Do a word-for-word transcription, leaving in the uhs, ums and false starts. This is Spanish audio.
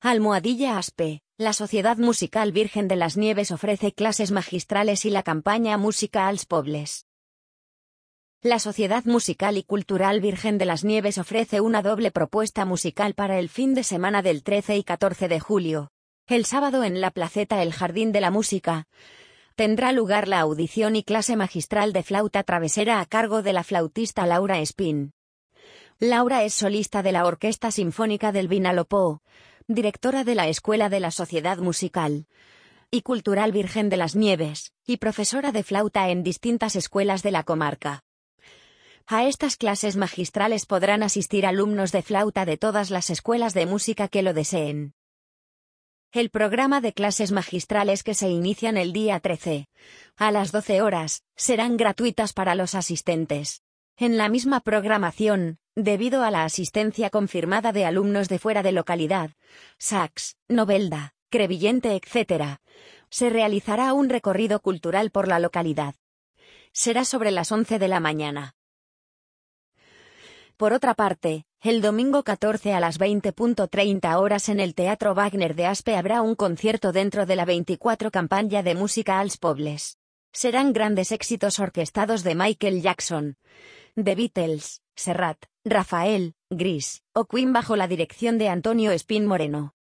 Almohadilla Aspe, la Sociedad Musical Virgen de las Nieves ofrece clases magistrales y la campaña Música als Pobles. La Sociedad Musical y Cultural Virgen de las Nieves ofrece una doble propuesta musical para el fin de semana del trece y catorce de julio. El sábado en la placeta El Jardín de la Música tendrá lugar la audición y clase magistral de flauta travesera a cargo de la flautista Laura Espín. Laura es solista de la Orquesta Sinfónica del Vinalopó, directora de la Escuela de la Sociedad Musical y Cultural Virgen de las Nieves, y profesora de flauta en distintas escuelas de la comarca. A estas clases magistrales podrán asistir alumnos de flauta de todas las escuelas de música que lo deseen. El programa de clases magistrales que se inician el día trece, a las doce horas, serán gratuitas para los asistentes. En la misma programación, debido a la asistencia confirmada de alumnos de fuera de localidad, Sax, Novelda, Crevillente etcétera, se realizará un recorrido cultural por la localidad. Será sobre las once de la mañana. Por otra parte, el domingo catorce a las veinte treinta horas en el Teatro Wagner de Aspe habrá un concierto dentro de la veinticuatro campaña de Música als Pobles. Serán grandes éxitos orquestados de Michael Jackson, The Beatles, Serrat, Rafael, Gris o Queen bajo la dirección de Antonio Espín Moreno.